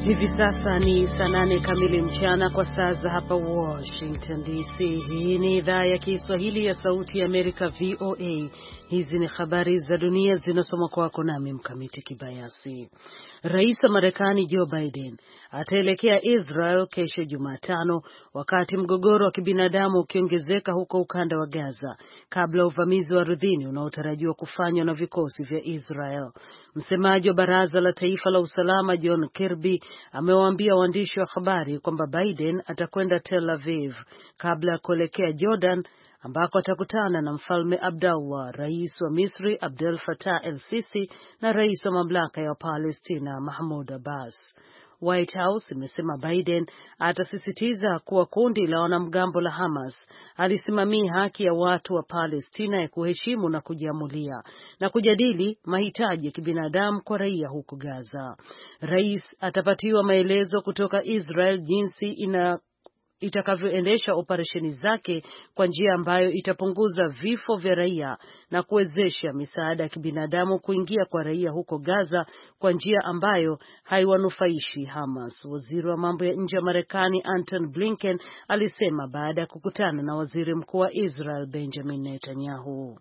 Hivi sasa ni saa 8 kamili mchana kwa saa za hapa Washington DC. Hii ni idhaa ya Kiswahili ya Sauti ya Amerika, VOA. Hizi ni habari za dunia zinasoma kwako nami Mkamiti Kibayasi. Rais wa Marekani Joe Biden ataelekea Israel kesho Jumatano, wakati mgogoro wa kibinadamu ukiongezeka huko ukanda wa Gaza kabla uvamizi wa ardhini unaotarajiwa kufanywa na vikosi vya Israel. Msemaji wa Baraza la Taifa la Usalama John Kirby amewaambia waandishi wa habari kwamba Biden atakwenda Tel Aviv kabla ya kuelekea Jordan ambako atakutana na Mfalme Abdullah, Rais wa Misri Abdel Fattah el-Sisi na Rais wa mamlaka ya Palestina Mahmoud Abbas. White House imesema Biden atasisitiza kuwa kundi la wanamgambo la Hamas alisimamia haki ya watu wa Palestina ya kuheshimu na kujiamulia na kujadili mahitaji ya kibinadamu kwa raia huko Gaza. Rais atapatiwa maelezo kutoka Israel jinsi itakavyoendesha operesheni zake kwa njia ambayo itapunguza vifo vya raia na kuwezesha misaada ya kibinadamu kuingia kwa raia huko Gaza kwa njia ambayo haiwanufaishi Hamas. Waziri wa mambo ya nje wa Marekani Antony Blinken alisema baada ya kukutana na waziri mkuu wa Israel Benjamin Netanyahu.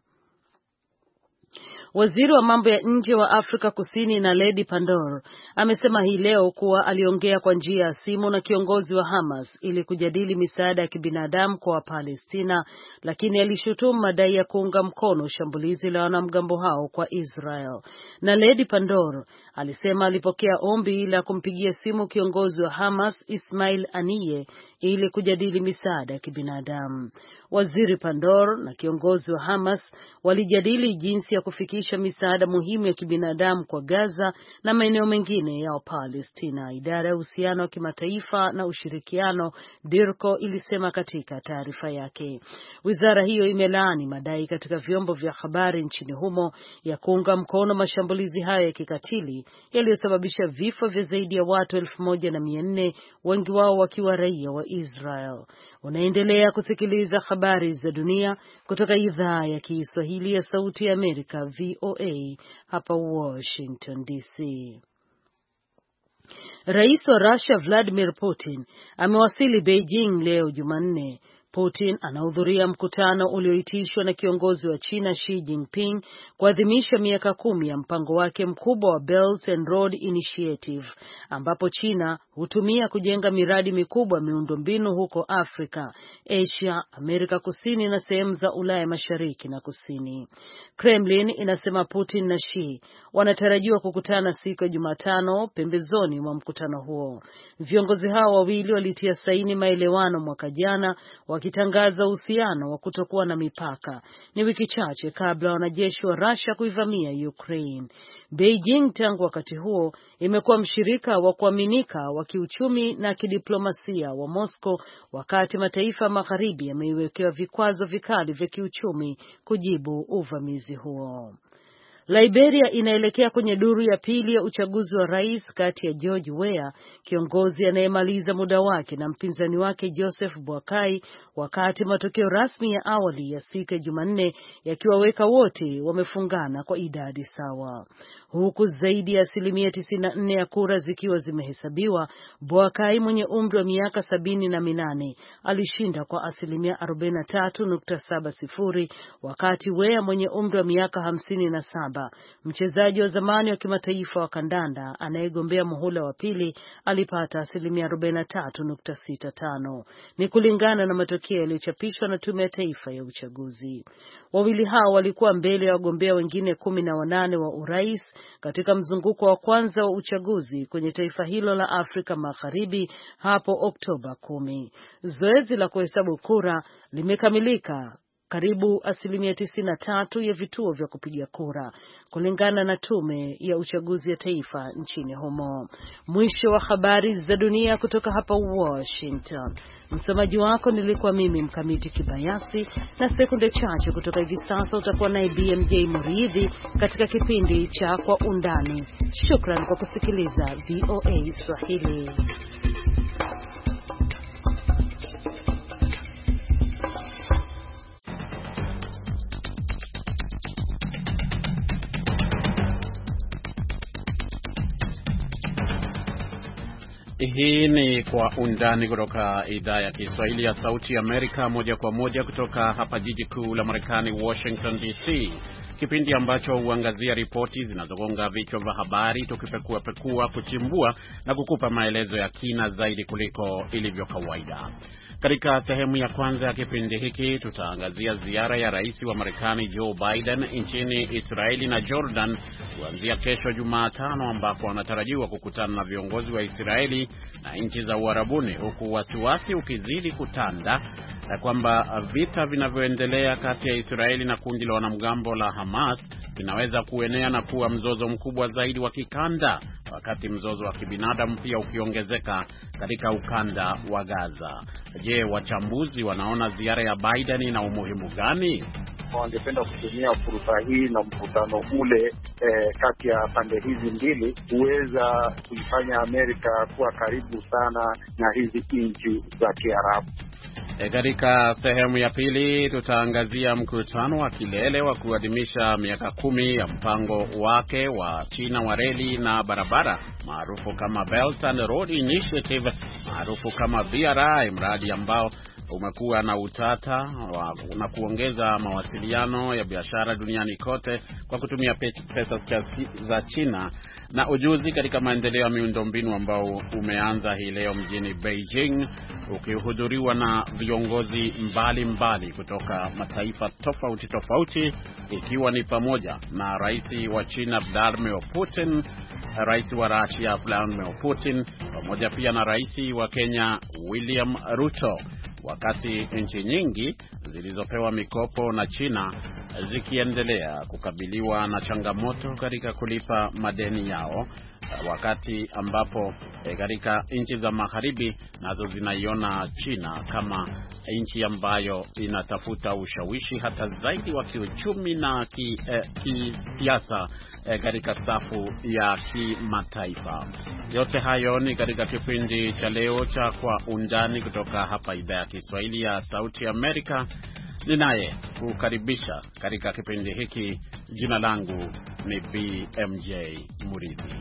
Waziri wa mambo ya nje wa Afrika Kusini Naledi Pandor amesema hii leo kuwa aliongea kwa njia ya simu na kiongozi wa Hamas ili kujadili misaada ya kibinadamu kwa Wapalestina, lakini alishutumu madai ya kuunga mkono shambulizi la wanamgambo hao kwa Israel. Naledi Pandor alisema alipokea ombi la kumpigia simu kiongozi wa Hamas Ismail Haniyeh ili kujadili misaada ya kibinadamu. Waziri Pandor na kiongozi wa Hamas walijadili jinsi ya kufikisha misaada muhimu ya kibinadamu kwa Gaza na maeneo mengine ya Palestina. Idara ya uhusiano wa kimataifa na ushirikiano DIRCO ilisema katika taarifa yake. Wizara hiyo imelaani madai katika vyombo vya habari nchini humo ya kuunga mkono mashambulizi hayo ya kikatili yaliyosababisha vifo vya zaidi ya watu 1400, wengi wao wakiwa raia wa Israel. Unaendelea kusikiliza habari za dunia kutoka idhaa ya Kiswahili ya Sauti ya Amerika, VOA hapa Washington DC. Rais wa Russia Vladimir Putin amewasili Beijing leo Jumanne. Putin anahudhuria mkutano ulioitishwa na kiongozi wa China Xi Jinping kuadhimisha miaka 10 ya mpango wake mkubwa wa Belt and Road Initiative, ambapo China hutumia kujenga miradi mikubwa miundombinu huko Afrika, Asia, Amerika Kusini na sehemu za Ulaya Mashariki na Kusini. Kremlin inasema Putin na Xi wanatarajiwa kukutana siku ya Jumatano pembezoni mwa mkutano huo. Viongozi hao wawili walitia saini maelewano mwaka jana wakitangaza uhusiano wa kutokuwa na mipaka. Ni wiki chache kabla wanajeshi wa Russia kuivamia Ukraine. Beijing tangu wakati huo imekuwa mshirika wa kuaminika wa kiuchumi na kidiplomasia wa Moscow, wakati mataifa magharibi yameiwekea vikwazo vikali vya kiuchumi kujibu uvamizi huo. Liberia inaelekea kwenye duru ya pili ya uchaguzi wa rais kati ya George Weah, kiongozi anayemaliza muda wake, na mpinzani wake Joseph Boakai, wakati matokeo rasmi ya awali ya siku ya Jumanne yakiwaweka wote wamefungana kwa idadi sawa. Huku zaidi ya 94% ya kura zikiwa zimehesabiwa, Boakai mwenye umri wa miaka 78 alishinda kwa 43.70, wakati Weah mwenye umri wa miaka 57, mchezaji wa zamani wa kimataifa wa kandanda anayegombea muhula wa pili, alipata 43.65. Ni kulingana na matokeo yaliyochapishwa na Tume ya Taifa ya Uchaguzi. Wawili hao walikuwa mbele ya wagombea wengine 18 wa urais katika mzunguko wa kwanza wa uchaguzi kwenye taifa hilo la Afrika Magharibi hapo Oktoba 10. Zoezi la kuhesabu kura limekamilika karibu 93% ya vituo vya kupiga kura, kulingana na Tume ya Uchaguzi ya Taifa nchini humo. Mwisho wa habari za dunia kutoka hapa Washington. Msomaji wako nilikuwa mimi Mkamiti Kibayasi, na sekunde chache kutoka hivi sasa utakuwa naye BMJ Muridhi katika kipindi cha Kwa Undani. Shukran kwa kusikiliza VOA Swahili. Hii ni Kwa Undani kutoka idhaa ya Kiswahili ya Sauti Amerika, moja kwa moja kutoka hapa jiji kuu la Marekani, Washington DC. Kipindi ambacho huangazia ripoti zinazogonga vichwa vya habari, tukipekua, kuchimbua na kukupa maelezo ya kina zaidi kuliko ilivyo kawaida. Katika sehemu ya kwanza ya kipindi hiki tutaangazia ziara ya rais wa Marekani Joe Biden nchini Israeli na Jordan kuanzia kesho Jumatano, ambapo anatarajiwa kukutana na viongozi wa Israeli na nchi za Uarabuni, huku wasiwasi ukizidi kutanda kwamba vita vinavyoendelea kati ya Israeli na kundi la wanamgambo la Hamas vinaweza kuenea na kuwa mzozo mkubwa zaidi wa kikanda, wakati mzozo wa kibinadamu pia ukiongezeka katika ukanda wa Gaza. Je, wachambuzi wanaona ziara ya Biden ina umuhimu gani? Wangependa kutumia fursa hii na mkutano ule kati ya pande hizi mbili kuweza kuifanya Amerika kuwa karibu sana na hizi nchi za Kiarabu. Katika sehemu ya pili tutaangazia mkutano wa kilele wa kuadhimisha miaka 10 ya mpango wake wa China wa reli na barabara maarufu kama Belt and Road Initiative, maarufu kama BRI, mradi ambao umekuwa na utata na kuongeza mawasiliano ya biashara duniani kote kwa kutumia pesa za China na ujuzi katika maendeleo ya miundombinu ambao umeanza hii leo mjini Beijing, ukihudhuriwa na viongozi mbalimbali kutoka mataifa tofauti, ikiwa ni pamoja na rais wa China Vladimir Putin, rais wa Russia Vladimir Putin, pamoja pia na rais wa Kenya William Ruto. Wakati nchi nyingi zilizopewa mikopo na China zikiendelea kukabiliwa na changamoto katika kulipa madeni yao, wakati ambapo katika nchi za magharibi nazo zinaiona China kama nchi ambayo inatafuta ushawishi hata zaidi wa kiuchumi na kisiasa katika safu ya kimataifa. Yote hayo ni katika kipindi cha leo cha Kwa Undani kutoka hapa idhaa ya Kiswahili ya Sauti Amerika. Ninaye kukaribisha katika kipindi hiki, jina langu ni BMJ Muridhi.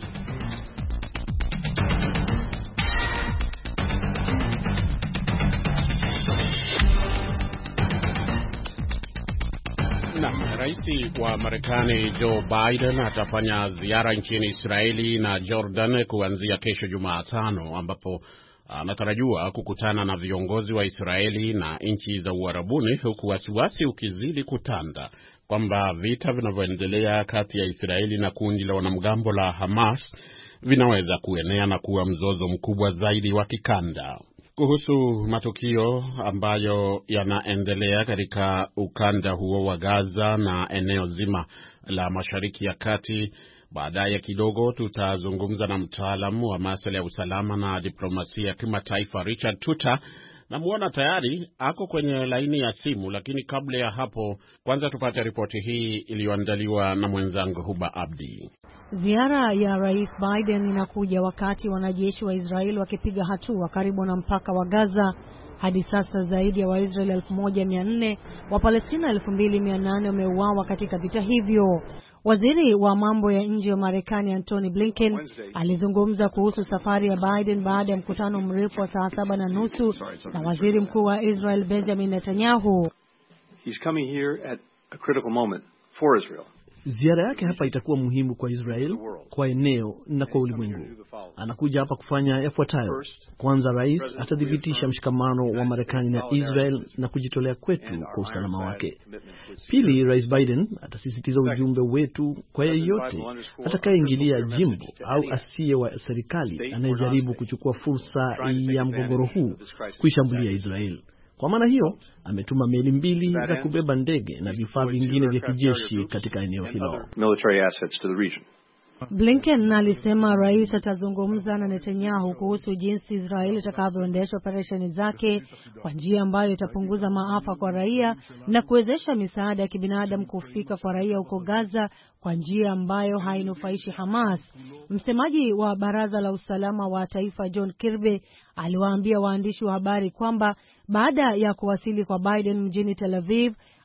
Rais wa Marekani Joe Biden atafanya ziara nchini Israeli na Jordan kuanzia kesho Jumatano, ambapo anatarajiwa kukutana na viongozi wa Israeli na nchi za Uarabuni, huku wasiwasi ukizidi kutanda kwamba vita vinavyoendelea kati ya Israeli na kundi la wanamgambo la Hamas vinaweza kuenea na kuwa mzozo mkubwa zaidi wa kikanda. Kuhusu matukio ambayo yanaendelea katika ukanda huo wa Gaza na eneo zima la Mashariki ya Kati, baadaye kidogo tutazungumza na mtaalamu wa masuala ya usalama na diplomasia ya kimataifa Richard Tuta. Namuona tayari ako kwenye laini ya simu, lakini kabla ya hapo kwanza tupate ripoti hii iliyoandaliwa na mwenzangu Huba Abdi. Ziara ya Rais Biden inakuja wakati wanajeshi wa Israeli wakipiga hatua karibu na mpaka wa Gaza. Hadi sasa zaidi ya Waisraeli 1400, wa Palestina 2800 wameuawa katika vita hivyo. Waziri wa mambo ya nje wa Marekani Antony Blinken alizungumza kuhusu safari ya Biden baada ya mkutano mrefu wa saa 7:30 na waziri mkuu wa Israel Benjamin Netanyahu. He's coming here at a critical moment for Israel. Ziara yake hapa itakuwa muhimu kwa Israel, kwa eneo na kwa ulimwengu. Anakuja hapa kufanya yafuatayo. Kwanza, rais atadhibitisha mshikamano wa Marekani na Israel na kujitolea kwetu kwa usalama wake. Pili, Rais Biden atasisitiza ujumbe wetu kwa yeyote atakayeingilia jimbo au asiye wa serikali anayejaribu kuchukua fursa ya mgogoro huu kuishambulia Israel. Kwa maana hiyo, ametuma meli 2 za kubeba ndege na vifaa vingine vya kijeshi katika eneo hilo. Blinken alisema rais atazungumza na Netanyahu kuhusu jinsi Israeli itakavyoendesha operesheni zake kwa njia ambayo itapunguza maafa kwa raia na kuwezesha misaada ya kibinadamu kufika kwa raia huko Gaza kwa njia ambayo hainufaishi Hamas. Msemaji wa Baraza la Usalama wa Taifa John Kirby aliwaambia waandishi wa habari kwamba baada ya kuwasili kwa Biden mjini Tel Aviv,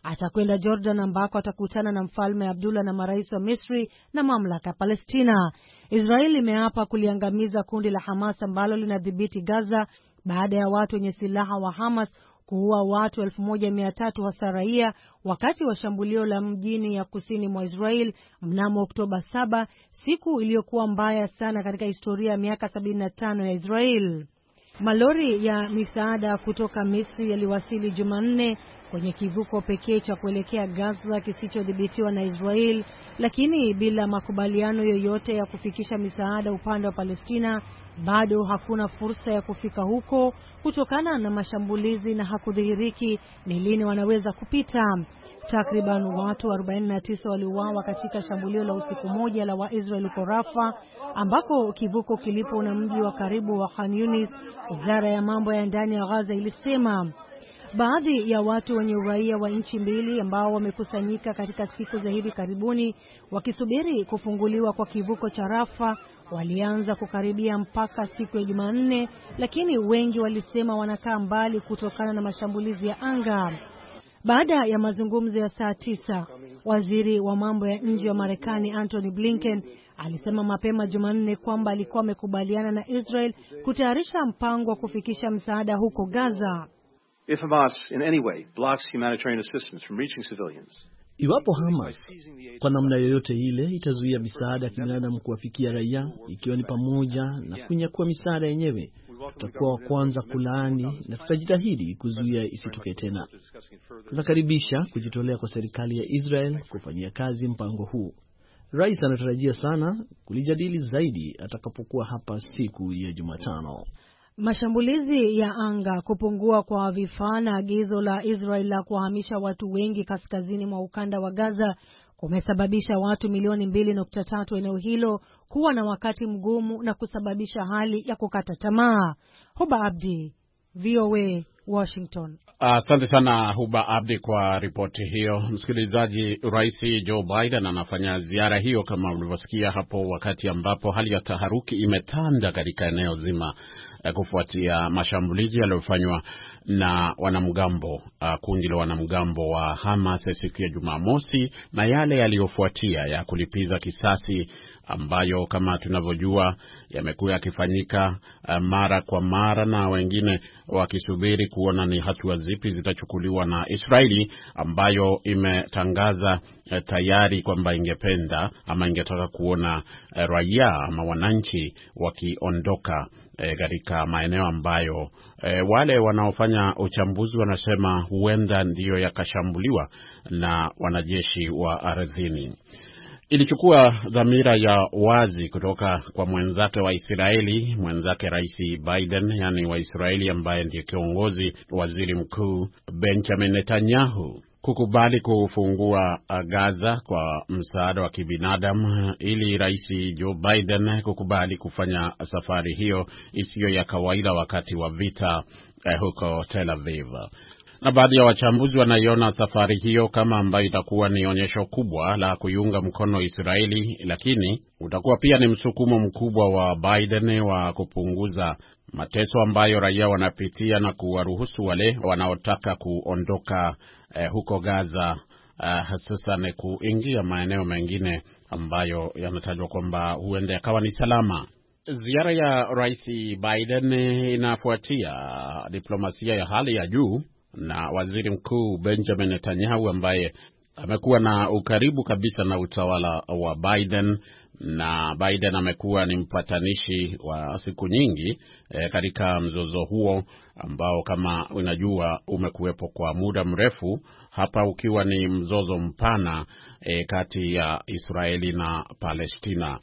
Atakwenda Jordan ambako atakutana na Mfalme Abdullah na marais wa Misri na mamlaka ya Palestina. Israeli imeapa kuliangamiza kundi la Hamas ambalo linadhibiti Gaza baada ya watu wenye silaha wa Hamas kuua watu 1,300 hasa raia wakati wa shambulio la mjini ya kusini mwa Israel mnamo Oktoba 7, siku iliyokuwa mbaya sana katika historia ya miaka 75 ya Israel. Malori ya misaada kutoka Misri yaliwasili Jumanne kwenye kivuko pekee cha kuelekea Gaza kisichodhibitiwa na Israel, lakini bila makubaliano yoyote ya kufikisha misaada upande wa Palestina. Bado hakuna fursa ya kufika huko kutokana na mashambulizi na hakudhihiriki ni lini wanaweza kupita. Takriban watu 49 waliuawa katika shambulio la usiku moja la Waisraeli huko Rafa, ambako kivuko kilipo na mji wa karibu wa Khan Yunis. Wizara ya mambo ya ndani ya Gaza ilisema baadhi ya watu wenye uraia wa nchi mbili ambao wamekusanyika katika siku za hivi karibuni wakisubiri kufunguliwa kwa kivuko cha Rafa walianza kukaribia mpaka siku ya Jumanne, lakini wengi walisema wanakaa mbali kutokana na mashambulizi ya anga. Baada ya mazungumzo ya saa 9, waziri wa mambo ya nje wa Marekani Antony Blinken alisema mapema Jumanne kwamba alikuwa amekubaliana na Israel kutayarisha mpango wa kufikisha msaada huko Gaza. If Hamas in any way blocks humanitarian assistance from reaching civilians, iwapo Hamas kwa namna yoyote ile itazuia misaada ya kibinadamu kuwafikia raia, ikiwa ni pamoja na kunyakua misaada yenyewe, tutakuwa wa kwanza kulaani na tutajitahidi kuzuia isitokee tena. Tunakaribisha kujitolea kwa serikali ya Israel kufanyia kazi mpango huu. Rais anatarajia sana kulijadili zaidi atakapokuwa hapa siku ya Jumatano. Mashambulizi ya anga, kupungua kwa vifaa na agizo la Israel la kuhamisha watu wengi kaskazini mwa ukanda wa Gaza kumesababisha watu milioni 2.3 eneo hilo kuwa na wakati mgumu na kusababisha hali ya kukata tamaa. Huba Abdi, VOA, Washington. Asante sana Huba Abdi kwa ripoti hiyo. Msikilizaji, Rais Joe Biden anafanya ziara hiyo kama ulivyosikia hapo, wakati ambapo hali ya taharuki imetanda katika eneo zima kufuatia mashambulizi yaliyofanywa na wanamgambo, kundi la wanamgambo wa Hamas siku ya Jumamosi, na yale yaliyofuatia ya kulipiza kisasi ambayo kama tunavyojua yamekuwa yakifanyika mara kwa mara, na wengine wakisubiri kuona ni hatua zipi zitachukuliwa na Israeli ambayo imetangaza tayari kwamba ingependa ama ingetaka kuona raia ama wananchi wakiondoka katika maeneo ambayo wale wanaofanya uchambuzi wanasema huenda ndiyo yakashambuliwa na wanajeshi wa ardhini. Ilichukua dhamira ya wazi kutoka kwa mwenzake wa Israeli, mwenzake Rais Biden, yani wa Israeli ambaye ndiye kiongozi, waziri mkuu Benjamin Netanyahu, kukubali kufungua Gaza kwa msaada wa kibinadamu, ili Rais Joe Biden kukubali kufanya safari hiyo isiyo ya kawaida wakati wa vita huko Tel Aviv. Na baadhi ya wachambuzi wanaiona safari hiyo kama ambayo itakuwa ni onyesho kubwa la kuiunga mkono Israeli, lakini utakuwa pia ni msukumo mkubwa wa Biden wa kupunguza mateso ambayo raia wanapitia na kuwaruhusu wale wanaotaka kuondoka huko Gaza hususan kuingia maeneo mengine ambayo yanatajwa kwamba huenda yakawa ni salama. Ziara ya Rais Biden inafuatia diplomasia ya hali ya juu na waziri mkuu Benjamin Netanyahu ambaye amekuwa na ukaribu kabisa na utawala wa Biden, na Biden amekuwa ni mpatanishi wa siku nyingi katika mzozo huo ambao kama unajua umekuwepo kwa muda mrefu, hapa ukiwa ni mzozo mpana kati ya Israeli na Palestina.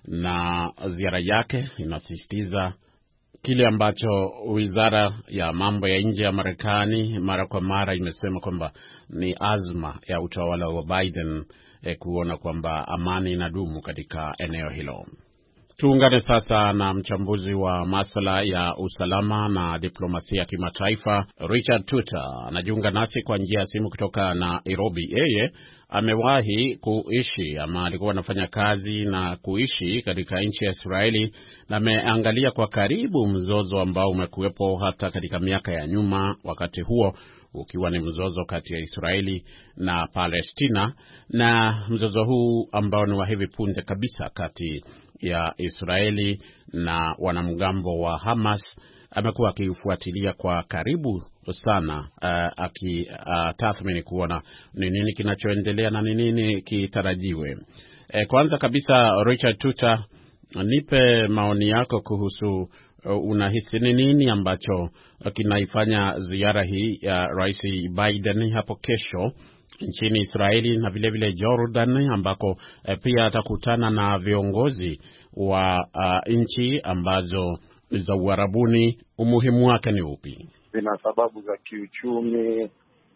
Na ziara yake inasisitiza kile ambacho wizara ya mambo ya nje ya Marekani mara kwa mara imesema kwamba ni azma ya utawala wa Biden kuona kwamba amani inadumu katika eneo hilo. Tuungane sasa na mchambuzi wa masuala ya usalama na diplomasia ya kimataifa Richard Tuta. Anajiunga nasi kwa njia ya simu kutoka Nairobi. Yeye amewahi kuishi ama alikuwa anafanya kazi na kuishi katika nchi ya Israeli, na ameangalia kwa karibu mzozo ambao umekuwepo hata katika miaka ya nyuma, wakati huo ukiwa ni mzozo kati ya Israeli na Palestina, na mzozo huu ambao ni wa hivi punde kabisa kati ya Israeli na wanamgambo wa Hamas amekuwa akiufuatilia kwa karibu sana, akitathmini kuona ni nini kinachoendelea na ni nini kitarajiwe. Kwanza kabisa, Richard Tuta, nipe maoni yako kuhusu unahisi ni nini ambacho kinaifanya ziara hii ya Rais Biden hapo kesho nchini Israeli na vile vile Jordan, ambako pia atakutana na viongozi wa nchi ambazo za Uarabuni. Umuhimu wake ni upi? Zina sababu za kiuchumi,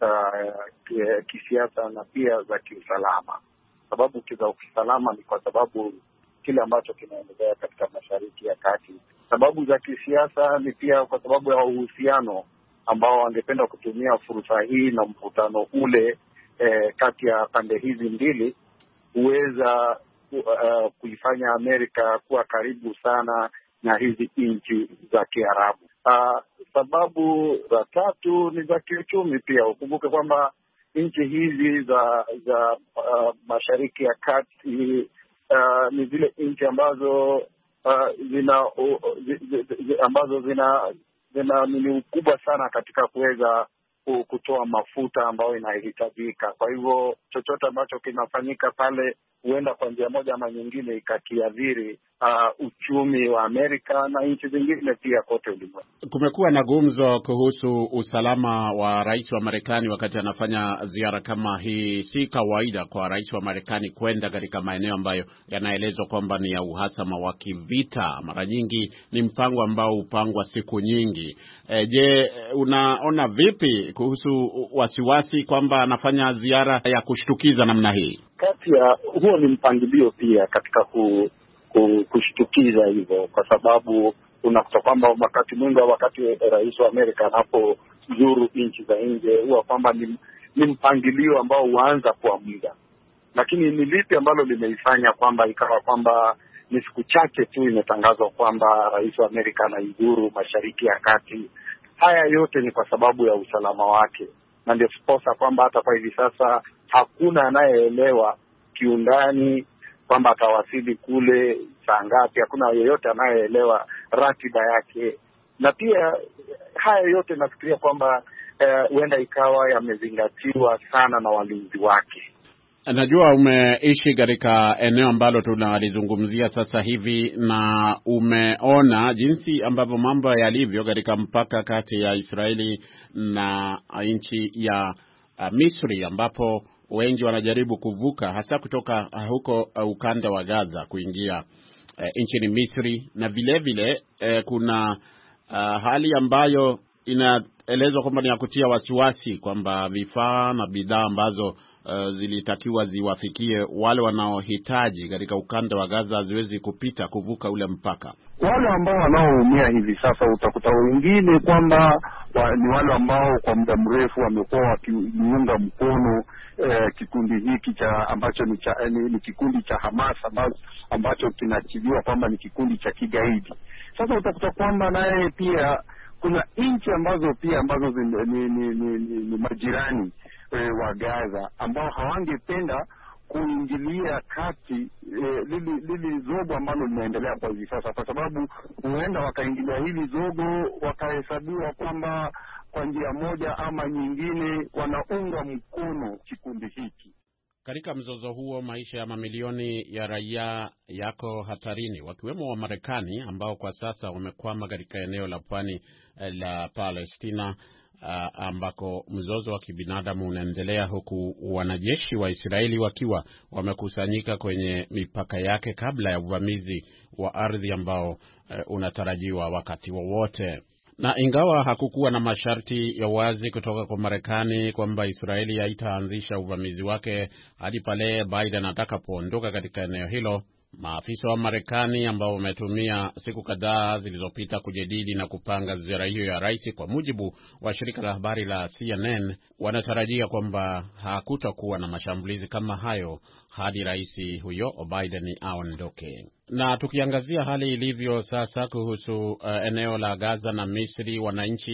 kisiasa na pia za kiusalama. Sababu za kiusalama ni kwa sababu kile ambacho kinaendelea katika Mashariki ya Kati. Sababu za kisiasa ni pia kwa sababu ya uhusiano ambao wangependa kutumia fursa hii na mkutano ule kati ya pande hizi mbili huweza kuifanya Amerika kuwa karibu sana na hizi nchi za Kiarabu. Sababu za tatu ni za kiuchumi pia. Ukumbuke kwamba nchi hizi za Mashariki ya Kati ni zile nchi ambazo zina ni ukubwa sana katika kuweza kutoa mafuta ambayo inahitajika. Kwa hivyo chochote ambacho kinafanyika pale huenda kwa njia moja ama nyingine ikakiadhiri uchumi wa Amerika na nchi zingine pia kote ulimwenguni. Kumekuwa na gumzo kuhusu usalama wa rais wa Marekani wakati anafanya ziara kama hii. Si kawaida kwa rais wa Marekani kwenda katika maeneo ambayo yanaelezwa kwamba ni ya uhasama wa kivita. Mara nyingi ni mpango ambao upangwa siku nyingi. Je, unaona vipi kuhusu wasiwasi kwamba anafanya ziara ya kushtukiza namna hii? Kati ya huo ni mpangilio pia katika kushtukiza hivyo, kwa sababu unakuta kwamba wakati rais wa Amerika anapozuru nchi za nje huwa kwamba ni mpangilio ambao huanza kwa muda. Lakini ni lipi ambalo limeifanya kwamba ikawa kwamba ni siku chache tu imetangazwa kwamba rais wa Amerika anaizuru Mashariki ya Kati? Haya yote ni kwa sababu ya usalama wake, na ndio sposa kwamba hata kwa hivi sasa hakuna anayeelewa kiundani kwamba atawasili kule saa ngapi. Hakuna yeyote anayeelewa ratiba yake, na pia haya yote nafikiria kwamba huenda ikawa yamezingatiwa sana na walinzi wake. Najua umeishi katika eneo ambalo tunalizungumzia sasa hivi na umeona jinsi ambavyo mambo yalivyo katika mpaka kati ya Israeli na nchi ya Misri, ambapo wengi wanajaribu kuvuka hasa kutoka huko ukanda wa Gaza kuingia nchini Misri, na vile vile kuna hali ambayo inaelezwa kwamba ni ya kutia wasiwasi kwamba vifaa na bidhaa ambazo zilitakiwa ziwafikie wale wanaohitaji katika ukanda wa Gaza haziwezi kuvuka ule mpaka. Wale ambao wanaoumia hivi sasa utakuta wengine kwamba ni wale ambao kwa muda mrefu wamekuwa wakiunga mkono kikundi hiki ambacho ni kikundi cha Hamas ambacho kinachiliwa kwamba ni kikundi cha kigaidi. Sasa utakuta kwamba naye pia kuna nchi ambazo ni majirani wa Gaza ambao hawangependa kuingilia kati lili zogo ambalo linaendelea kwa hivi sasa, kwa sababu huenda wakaingilia hili zogo wakahesabiwa kwamba kwa njia moja ama nyingine wanaunga mkono kikundi hiki. Katika mzozo huo, maisha ya mamilioni ya raia yako hatarini, wakiwemo wa Marekani ambao kwa sasa wamekwama katika eneo la pwani la Palestina, ambako mzozo wa kibinadamu unaendelea, huku wanajeshi wa Israeli wakiwa wamekusanyika kwenye mipaka yake kabla ya uvamizi wa ardhi ambao unatarajiwa wakati wowote. Na ingawa hakukuwa na masharti ya wazi kutoka kwa Marekani kwamba Israeli haitaanzisha uvamizi wake hadi pale Biden atakapoondoka katika eneo hilo, maafisa wa Marekani ambao wametumia siku kadhaa zilizopita kujadili na kupanga ziara hiyo ya rais, kwa mujibu wa shirika la habari la CNN, wanatarajia kwamba hakutakuwa na mashambulizi kama hayo hadi rais huyo Biden aondoke. Na tukiangazia hali ilivyo sasa kuhusu eneo la Gaza na Misri, wananchi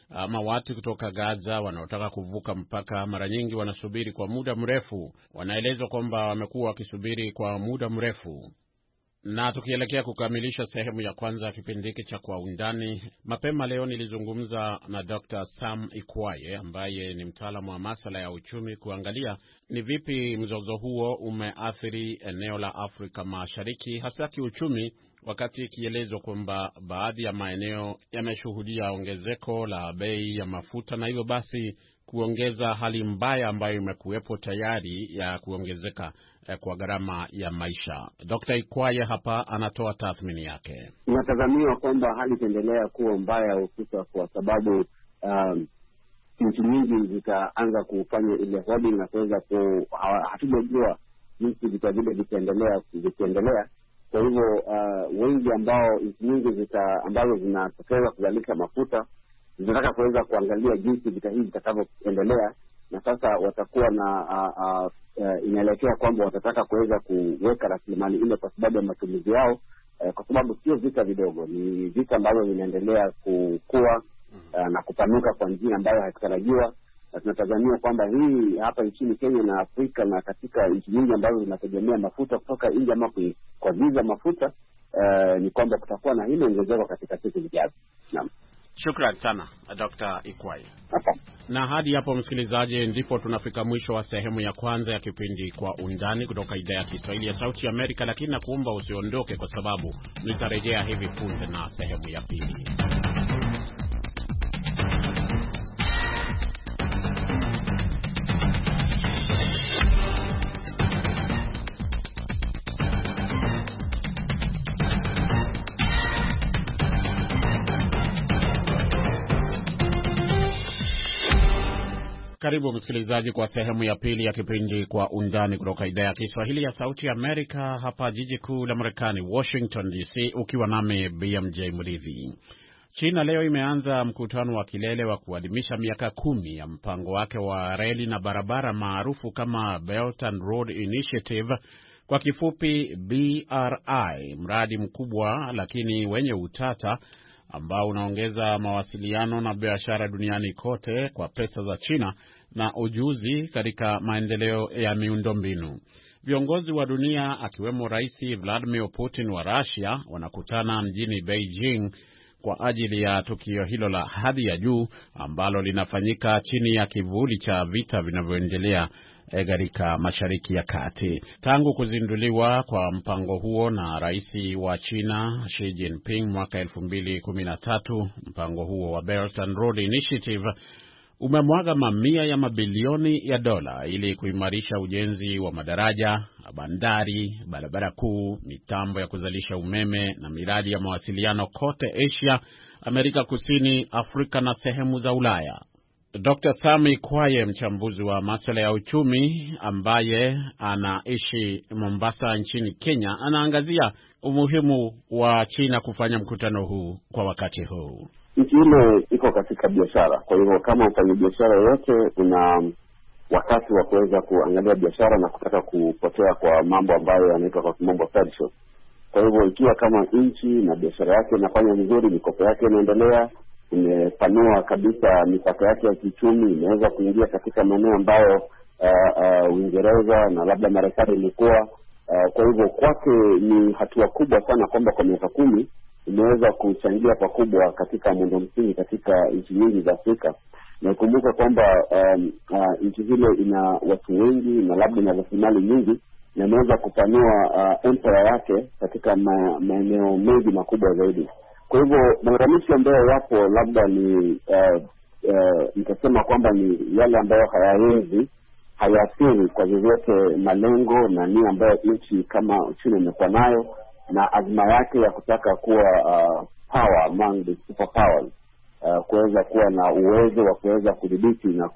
ama watu kutoka Gaza wanaotaka kuvuka mpaka mara nyingi wanasubiri kwa muda mrefu. Wanaelezwa kwamba wamekuwa wakisubiri kwa muda mrefu. Na tukielekea kukamilisha sehemu ya kwanza ya kipindi hiki cha Kwa Undani, mapema leo nilizungumza na Dr. Sam Ikwaye ambaye ni mtaalamu wa masuala ya uchumi kuangalia ni vipi mzozo huo umeathiri eneo la Afrika Mashariki hasa kiuchumi, wakati ikielezwa kwamba baadhi ya maeneo yameshuhudia ongezeko la bei ya mafuta na hivyo basi kuongeza hali mbaya ambayo imekuwepo tayari ya kuongezeka kwa gharama ya maisha. Dr. Ikwaye hapa anatoa tathmini yake. Inatazamiwa kwamba hali itaendelea kuwa mbaya hususa kwa sababu nchi nyingi zitaanza kufanya ile hoarding na kuweza hatujajua jinsi vita vile vitaendelea. Kwa hivyo wengi ambao nchi nyingi ambazo zinatokeza kuzalisha mafuta zinataka kuweza kuangalia jinsi vita hivi vitakavyoendelea, na sasa watakuwa na inaelekea kwamba watataka kuweza kuweka rasilimali ile kwa sababu ya matumizi yao, kwa sababu sio vita vidogo, ni vita ambavyo vinaendelea kukua na kupanuka kwa njia ambayo haikutarajiwa. Na tunatazamia kwamba hii hapa nchini Kenya na Afrika na katika nchi nyingi ambazo zinategemea mafuta kutoka nje ama kuagiza mafuta, ni kwamba kutakuwa na hilo ongezeko katika siku zijazo. Naam. Shukrani sana Dr. Ikwaye. Na hadi hapo msikilizaji, ndipo tunafika mwisho wa sehemu ya kwanza ya kipindi Kwa Undani kutoka idhaa ya Kiswahili ya Sauti ya Amerika, lakini nakuomba usiondoke kwa sababu nitarejea hivi punde na sehemu ya pili. Karibu msikilizaji kwa sehemu ya pili ya kipindi Kwa Undani kutoka idhaa ya Kiswahili ya Sauti ya Amerika, hapa jiji kuu la Marekani, Washington DC, ukiwa nami BMJ Mridhi. China leo imeanza mkutano wa kilele wa kuadhimisha miaka 10 ya mpango wake wa reli na barabara maarufu kama Belt and Road Initiative, kwa kifupi BRI, mradi mkubwa lakini wenye utata ambao unaongeza mawasiliano na biashara duniani kote kwa pesa za China na ujuzi katika maendeleo ya miundombinu. Viongozi wa dunia akiwemo Rais Vladimir Putin wa Russia wanakutana mjini Beijing kwa ajili ya tukio hilo la hadhi ya juu ambalo linafanyika chini ya kivuli cha vita vinavyoendelea katika Mashariki ya Kati. Tangu kuzinduliwa kwa mpango huo na rais wa China Xi Jinping mwaka 2013, mpango huo wa Belt and Road Initiative umemwaga mamia ya mabilioni ya dola ili kuimarisha ujenzi wa madaraja, bandari, barabara kuu, mitambo ya kuzalisha umeme na miradi ya mawasiliano kote Asia, Amerika Kusini, Afrika na sehemu za Ulaya. Dr. Sam Ikwaye, mchambuzi wa masuala ya uchumi ambaye anaishi Mombasa nchini Kenya, anaangazia umuhimu wa China kufanya mkutano huu kwa wakati huu. Nchi ile iko katika biashara, kwa hivyo kama mfanyabiashara yote una wakati wa kuweza kuangalia biashara na kutaka kupotea kwa mambo ambayo yanaitwa kwa kimombo third show. Kwa hivyo ikiwa kama nchi na biashara yake inafanya vizuri, mikopo yake inaendelea, imepanua kabisa mipaka yake ya kiuchumi, imeweza kuingia katika maeneo ambayo Uingereza na labda Marekani ilikuwa, kwa hivyo kwake ni hatua kubwa sana kwamba kwa miaka 10 imeweza kuchangia pakubwa katika muundo msingi katika nchi nyingi za Afrika. Na ikumbuka kwamba nchi hile ina watu wengi na labda na rasilimali nyingi, na imeweza kupanua empire yake katika maeneo mengi makubwa zaidi. Kwa hivyo malalamishi ambayo yapo labda ni nitasema kwamba ni yale ambayo hayaathiri kwa vyovyote malengo na nia ambayo nchi kama China imekuwa nayo na azma yake ya kutaka kuwa power among the superpowers, kuweza kuwa na uwezo wa kuweza kudhibiti na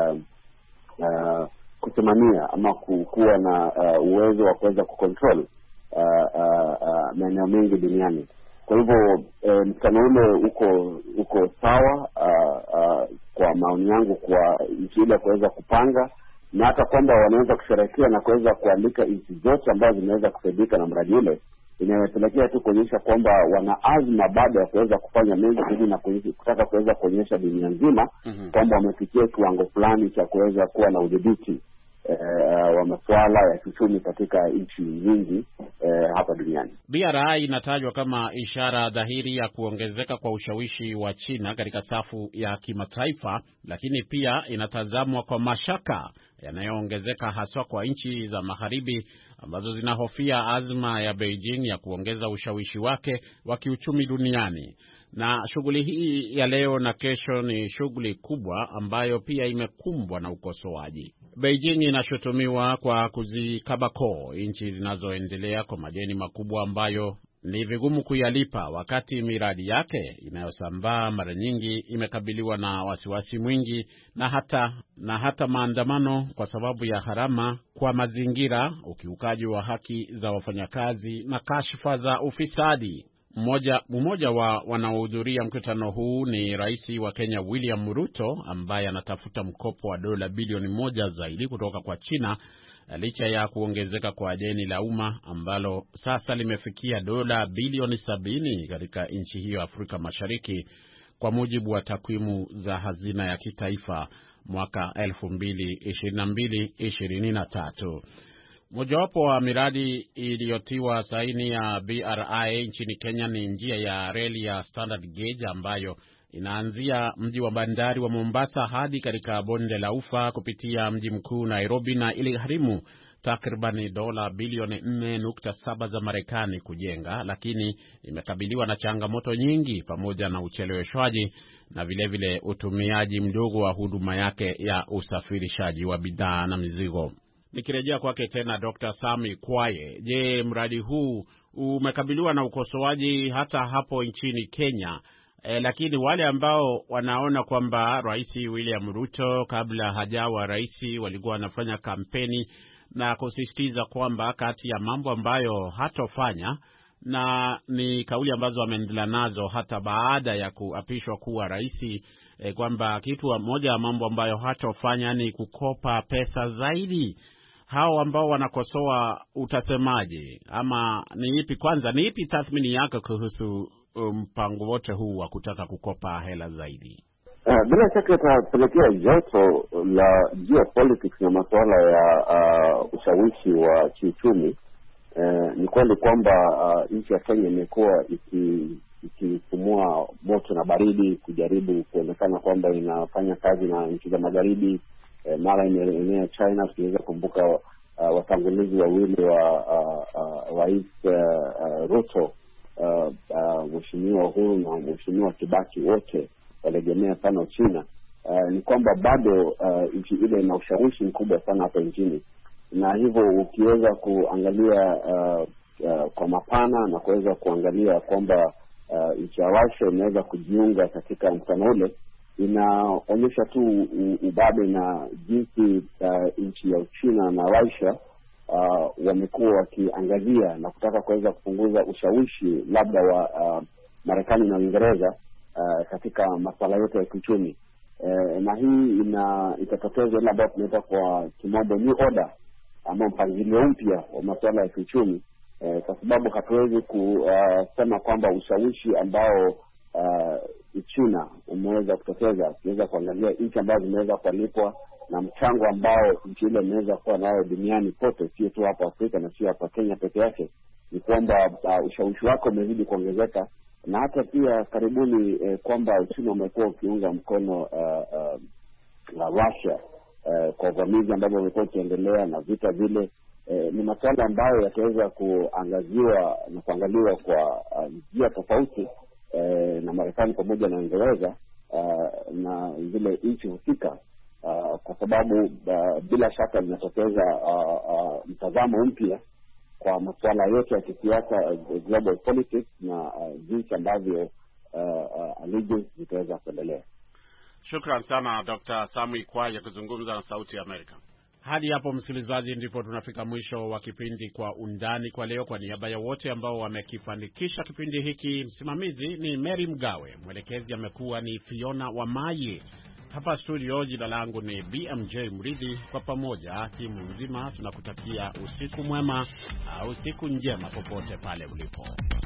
kusimamia ama kuwa na uwezo wa kuweza kucontrol maeneo mengi duniani. Kwa hivyo mkutano ule uko sawa kwa maoni yangu, kwa nchi ile kuweza kupanga na hata kwamba wanaweza kusherehekea na kuweza kualika nchi zote ambazo zinaweza kusaidika na mradi ule inapelekea tu kuonyesha kwamba wana azma baada ya kuweza kufanya mengi zaidi na kutaka kuweza kuonyesha dunia nzima kwamba wamefikia kiwango fulani cha kuweza kuwa na udhibiti wa masuala ya kiuchumi katika nchi nyingi hapa duniani. BRI inatajwa kama ishara dhahiri ya kuongezeka kwa ushawishi wa China katika safu ya kimataifa, lakini pia inatazamwa kwa mashaka yanayoongezeka haswa kwa nchi za magharibi ambazo zinahofia azma ya Beijing ya kuongeza ushawishi wake wa kiuchumi duniani. Na shughuli hii ya leo na kesho ni shughuli kubwa ambayo pia imekumbwa na ukosoaji. Beijing inashutumiwa kwa kuzikaba koo nchi zinazoendelea kwa madeni makubwa ambayo ni vigumu kuyalipa, wakati miradi yake inayosambaa mara nyingi imekabiliwa na wasiwasi mwingi na hata maandamano kwa sababu ya gharama kwa mazingira, ukiukaji wa haki za wafanyakazi na kashfa za ufisadi. Mmoja wa wanaohudhuria mkutano huu ni Rais wa Kenya William Ruto, ambaye anatafuta mkopo wa dola bilioni 1 zaidi kutoka kwa China, licha ya kuongezeka kwa deni la umma ambalo sasa limefikia dola bilioni 70 katika nchi hiyo Afrika Mashariki, kwa mujibu wa takwimu za hazina ya kitaifa mwaka 2022-2023. Mojawapo wa miradi iliyotiwa saini ya BRI nchini Kenya ni njia ya reli ya Standard Gauge ambayo inaanzia mji wa bandari wa Mombasa hadi katika bonde la Ufa kupitia mji mkuu Nairobi, na iligharimu takribani dola bilioni 4.7 za Marekani kujenga, lakini imekabiliwa na changamoto nyingi pamoja na ucheleweshwaji na vilevile utumiaji mdogo wa huduma yake ya usafirishaji wa bidhaa na mizigo. Nikirejea kwake tena Dr. Sami Kwaye, je, mradi huu umekabiliwa na ukosoaji hata hapo nchini Kenya? Lakini wale ambao wanaona kwamba Rais William Ruto kabla hajawa rais walikuwa wanafanya kampeni na kusisitiza kwamba kati ya mambo ambayo hatofanya, na ni kauli ambazo ameendelea nazo hata baada ya kuapishwa kuwa rais, kwamba kitu moja ya mambo ambayo hatofanya ni kukopa pesa zaidi. Hao ambao wanakosoa, utasemaje? Ama ni ipi tathmini yako kuhusu mpango wote huu wa kutaka kukopa hela zaidi? Bila shaka itapelekea joto la geopolitics na masuala ya ushawishi wa kiuchumi. Ni kweli kwamba nchi ya Kenya imekuwa ikipumua moto na baridi kujaribu kuonekana kwamba inafanya kazi na nchi za magharibi. Mara imeenea China. Tunaweza kumbuka watangulizi wawili wa Rais Ruto, Mheshimiwa Uhuru na Mheshimiwa Kibaki, wote walegemea sana China. Ni kwamba bado nchi ile ina ushawishi mkubwa sana hapa nchini, na hivyo ukiweza kuangalia kwa mapana na kuweza kuangalia kwamba nchi ya Russia inaweza kujiunga katika mkutano ule, inaonyesha tu ubabe na jinsi nchi ya Uchina na Russia wamekuwa wakiangazia na kutaka kuweza kupunguza ushawishi labda wa Marekani na Uingereza katika masuala yote ya kiuchumi. Na hii itatokeza ile ambayo tunaita kwa kimombo new order, ama mpangilio mpya wa masuala ya kiuchumi, kwa sababu hatuwezi kusema kwamba ushawishi ambao China umeweza kutokeza, tuweza kuangalia nchi ambazo zimeweza kulipwa na mchango ambao nchi ile imeweza kuwa nayo duniani kote, sio tu hapa Afrika na sio hapa Kenya peke yake, ni kwamba ushawishi wake umezidi kuongezeka. Na hata pia karibuni kwamba China umekuwa ukiunga mkono Russia kwa uvamizi ambavyo umekuwa ukiendelea na vita vile. Ni masuala ambayo yataweza kuangaziwa na kuangaliwa kwa njia tofauti na Marekani pamoja na Uingereza na zile nchi husika, kwa sababu bila shaka zinatokeza mtazamo mpya kwa masuala yote ya kisiasa, global politics, na jinsi ambavyo allegiance zitaweza kuendelea. Shukran sana Dr. Sami Kwaye kuzungumza na Sauti ya Amerika. Hadi hapo msikilizaji, ndipo tunafika mwisho wa kipindi Kwa Undani kwa leo. Kwa niaba ya wote ambao wamekifanikisha kipindi hiki, msimamizi ni Mary Mgawe, mwelekezi amekuwa ni Fiona Wamaye. Hapa studio, jina langu ni BMJ Mridhi. Kwa pamoja timu nzima tunakutakia usiku mwema au usiku njema popote pale ulipo.